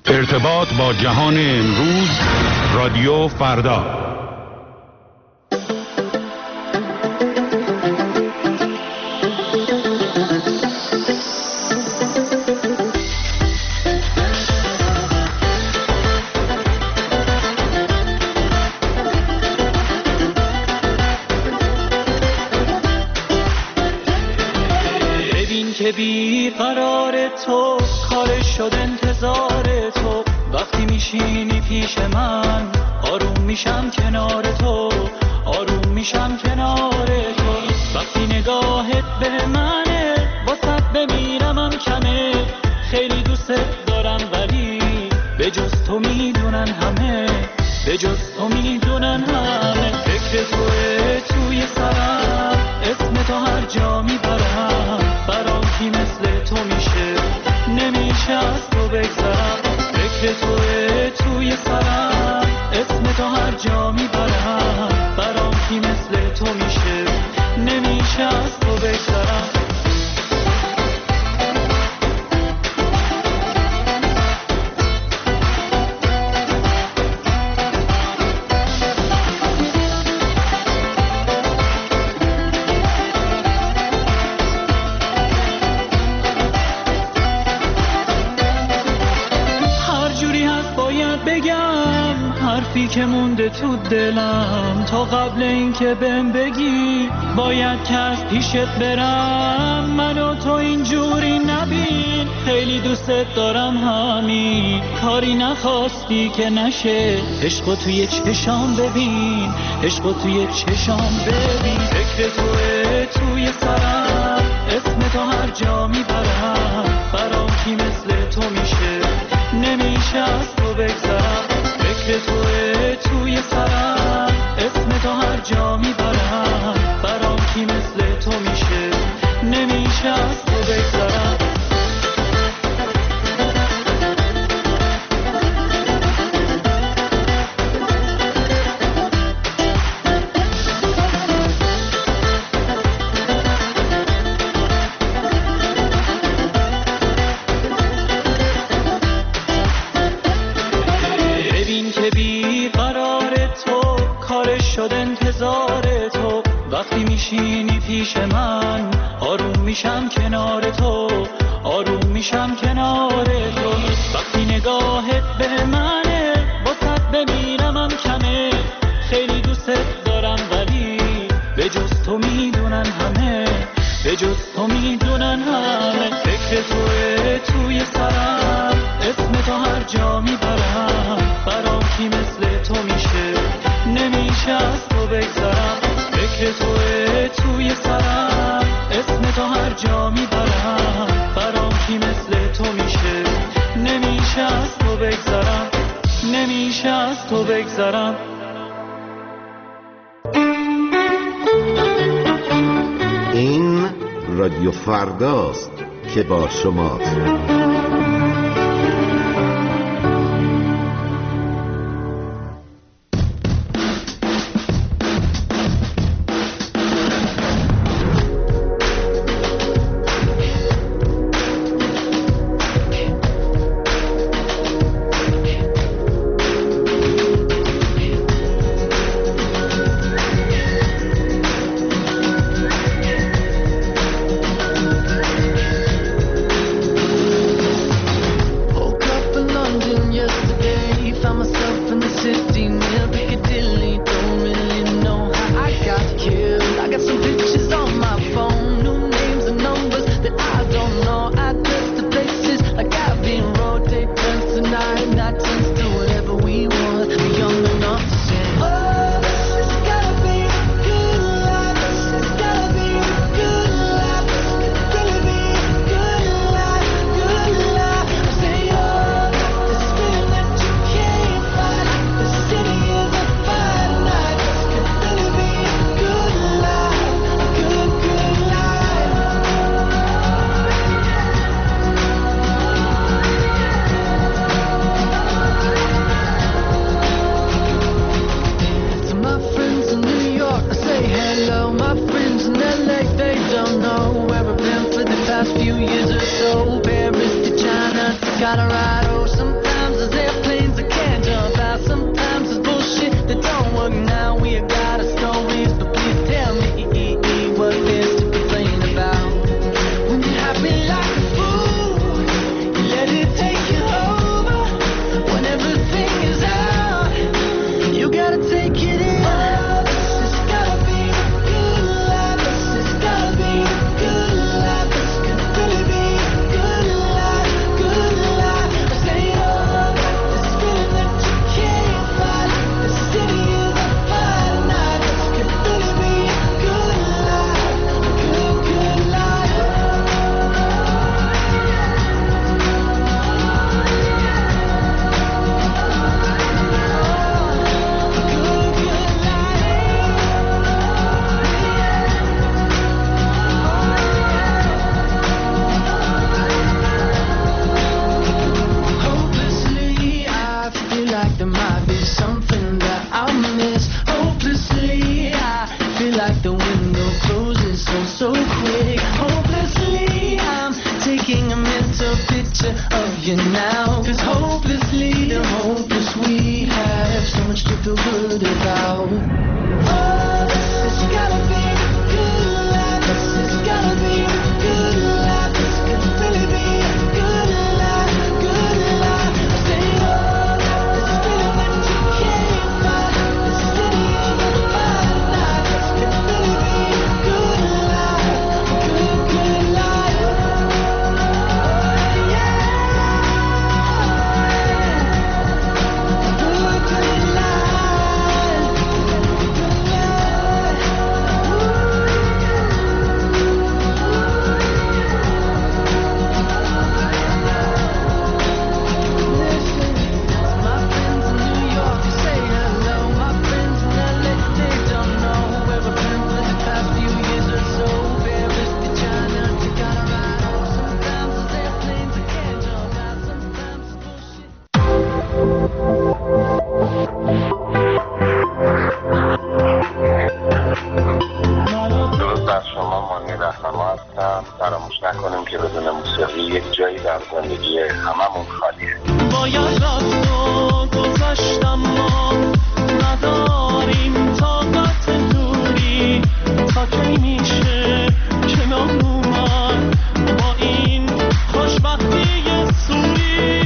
ارتباط با جهان امروز، رادیو فردا. که بی قرار تو کارش شد انتظار تو، وقتی میشینی پیش من آروم میشم کنار تو، آروم میشم کنار تو. وقتی نگاهت به منه واسه بمیرمم کمه، خیلی دوست دارم ولی به جز تو میدونن همه، به جز تو میدونن همه. فکر توه توی سرم، اسم تو هر جا میبرم، برام کی مثل تو میشه، نمیشه از تو بگذرم. فکر توه توی سرم، اسم تو هر جا میبرم، برام کی مثل تو میشه، نمیشه از تو بگذرم. حرفی که مونده تو دلم تا قبل اینکه بهم بگی باید که از پیشت برم، منو تو اینجوری نبین، خیلی دوستت دارم همین، کاری نخواستی که نشه، عشقو توی چشام ببین، عشقو توی چشام ببین. فکر توه توی سرم، اسم تو هر جا میبرم، برام کی مثل تو میشه، نمیشه از تو بگذرم. فکر توه توی سرم، اسم تو هر جا میبرم، برام کی مثل تو میشه، نمیشه از تو بگذرم. وقتی میشینی پیش من آروم میشم کنار تو، آروم میشم کنار تو. وقتی نگاهت به منه واسه بمیرمم کمه، خیلی دوستت دارم ولی به جز تو میدونن همه، به جز تو میدونن همه. فکر توه توی سرم، اسم تو هر جا میبرم، برام کی مثل تو میشه، نمیشه از تو بگذرم. فکر توه توی سرم، اسم تو هر جا میبرم، برام کی مثل تو میشه، نمیشه از تو بگذرم، نمیشه از تو بگذرم. این رادیو فرداست که با شماست. few years or so, Paris to China to Colorado. Sometimes you now. 'Cause hopelessly the hopeless we have so much to feel good about. Oh, this has gotta be a good life. This has gotta be a good life. This could really be a good life, good life. Say, oh, this feeling that you can't fight. This city on the fire night. This could really be a good life, good, good life. فراموش نکنیم که بدون موسیقی یک جایی در زندگی هممون خالیه. باید رفت و گذشتم ما نداریم طاقت دوری تا کی میشه کنار اومد با این خوشبختی سوری.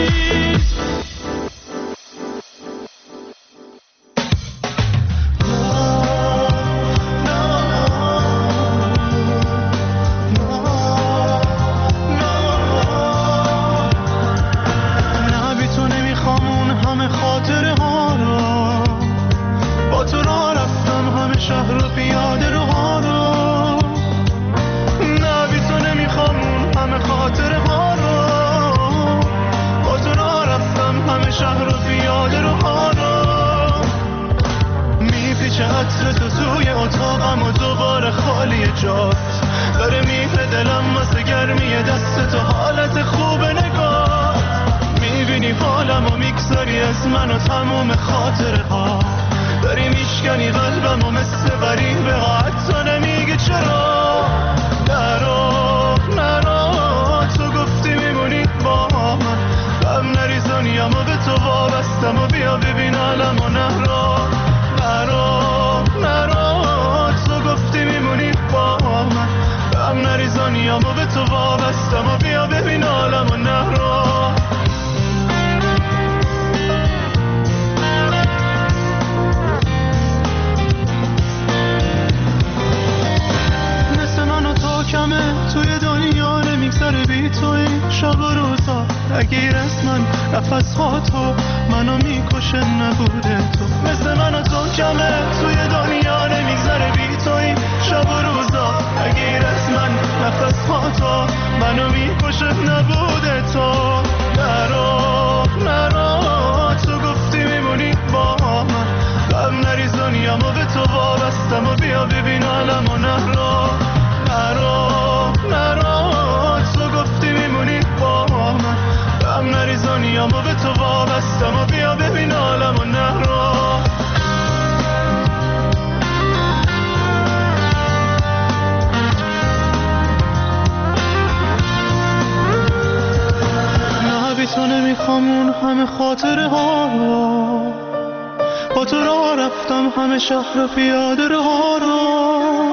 شهر پیاده رها رو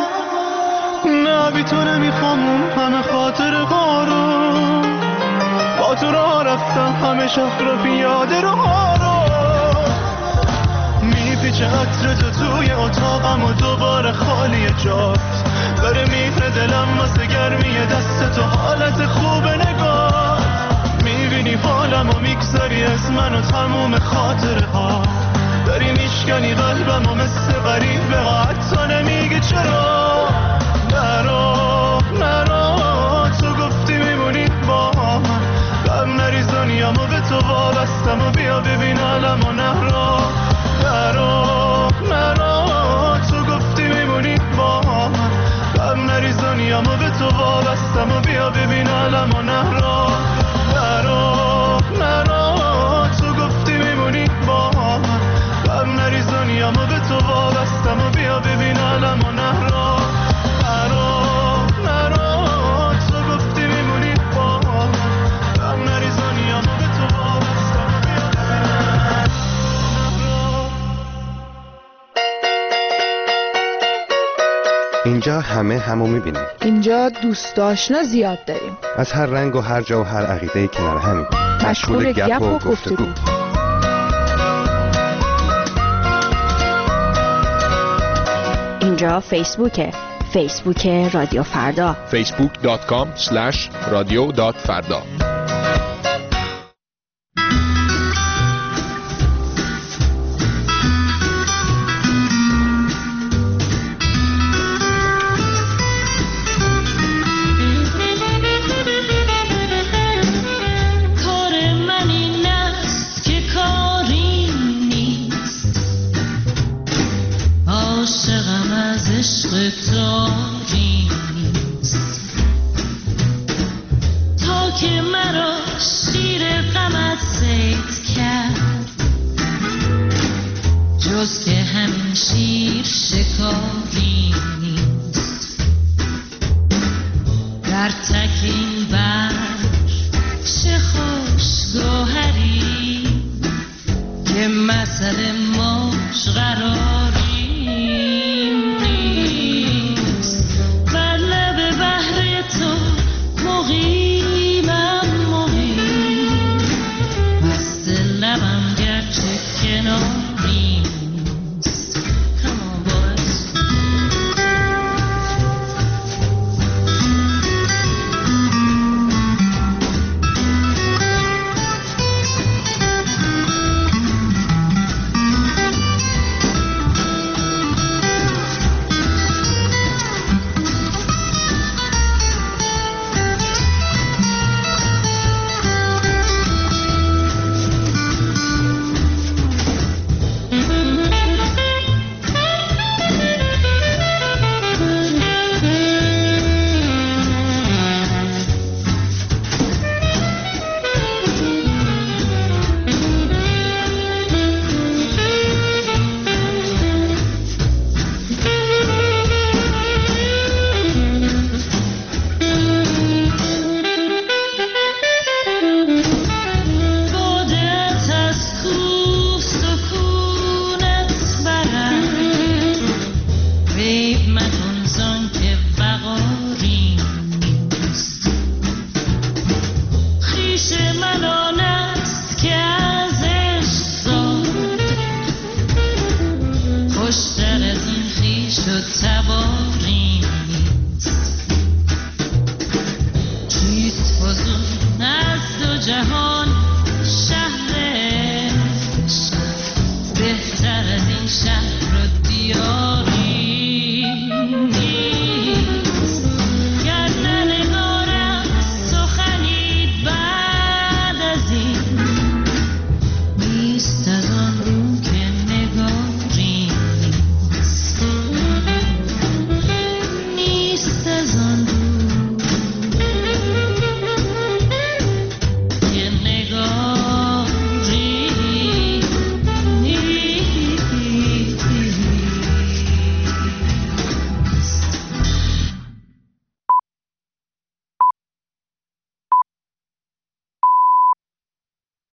نه بی تو نمیخوام اون همه خاطر ها رو با تو را رفتم همه شهر پیاده رها رو میپیچه عطر تو توی اتاقم و دوباره خالی جات داره میفره دلم واسه گرمی دست تو حالت خوب نگاه میبینی حالم و میگذاری از من و تموم خاطره ها داری میشکنی قلبم و مثل غریب به حتی نمیگی چرا نرا تو گفتی میمونی با من غم نریزانیم و به تو وابستم و بیا ببین حالم و نرا تو گفتی میمونی با من غم نریزانیم و به تو وابستم و بیا ببین حالم و نرا تو گفتی میمونی با من غم نریزانیم و به تو وابستم و بیا ببین حالم و نرا تو گفتی میمونی با من غم نریزانیم اینجا همه همو میبینیم. اینجا دوست آشنا زیاد داریم. از هر رنگ و هر جا و هر عقیده کنار همیم. مشغول گپ و گفتگو. اینجا فیسبوک رادیو فردا. facebook.com/radio.farda. بهتر از این شهر و دیار